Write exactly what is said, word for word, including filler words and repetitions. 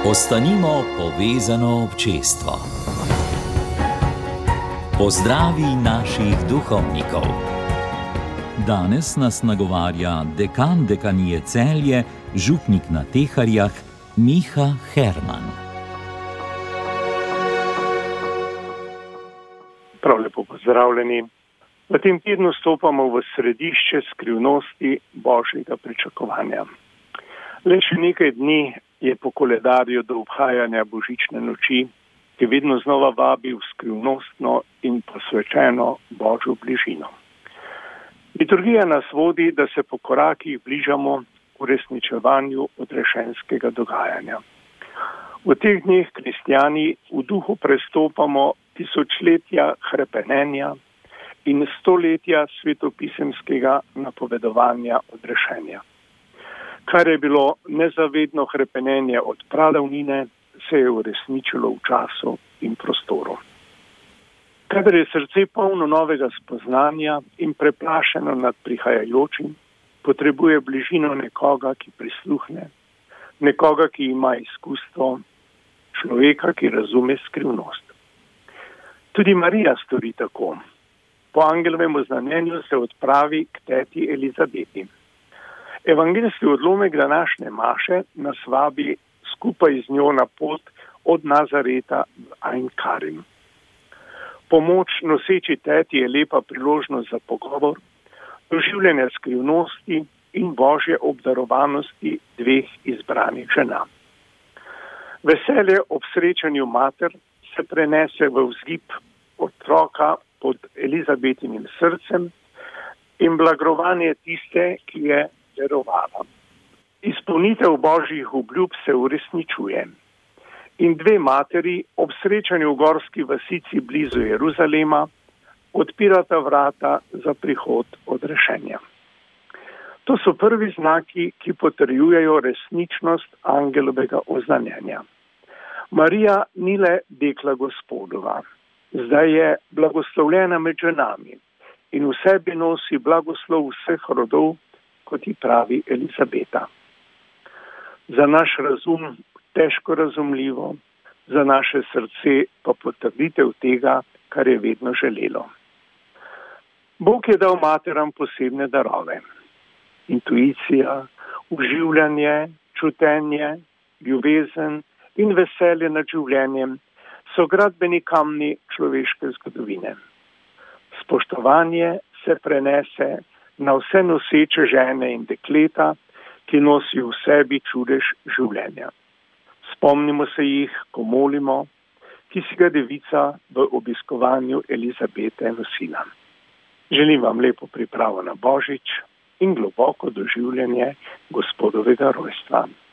Ostanimo povezano občestvo. Pozdravi naših duhovnikov. Danes nas nagovarja dekan dekanije Celje, župnik na Teharjah, Miha Herman. Prav lepo pozdravljeni. V tem tednu stopamo v središče skrivnosti Božjega pričakovanja. Le še nekaj dni je po koledarju do obhajanja božične noči, ki vedno znova vabi v skrivnostno in posvečeno Božjo bližino. Liturgija nas vodi, da se po korakih bližamo uresničevanju odrešenskega dogajanja. V teh dneh kristjani v duhu prestopamo tisočletja hrepenenja in stoletja svetopisemskega napovedovanja odrešenja. Kar je bilo nezavedno hrepenenje od pradavnine, se je uresničilo v času in prostoru. Kadar je srce polno novega spoznanja in preplašeno nad prihajajočim, potrebuje bližino nekoga, ki prisluhne, nekoga, ki ima izkustvo, človeka, ki razume skrivnost. Tudi Marija stori tako. Po angelovem oznanjenju se odpravi k teti Elizabeti. Evangeljski odlomek današnje maše nas vabi skupaj z njo na pot od Nazareta v Ain Karim. Pomoč noseči teti je lepa priložnost za pogovor, doživljanje skrivnosti in božje obdarovanosti dveh izbranih žena. Veselje ob srečanju mater se prenese v vzgib otroka pod Elizabetinim srcem in blagrovanje tiste, ki je verovala. Izpolnitev božjih obljub se uresničuje. In dve materi ob srečanju v gorski vasici blizu Jeruzalema odpirata vrata za prihod odrešenja. To so prvi znaki, ki potrjujejo resničnost angelovega oznanjenja. Marija ni le dekla Gospodova, zdaj je blagoslovljena med ženami in v sebi nosi blagoslov vseh rodov, kot ji pravi Elizabeta. Za naš razum težko razumljivo, za naše srce pa potrditev tega, kar je vedno želelo. Bog je dal materam posebne darove. Intuicija, uživljanje, čutenje, ljubezen in veselje nad življenjem so gradbeni kamni človeške zgodovine. Spoštovanje se prenese na vse noseče žene in dekleta, ki nosijo v sebi čudež življenja. Spomnimo se jih, ko molimo, ki si ga devica v obiskovanju Elizabete nosila. Želim vam lepo pripravo na Božič in globoko doživljanje Gospodovega rojstva.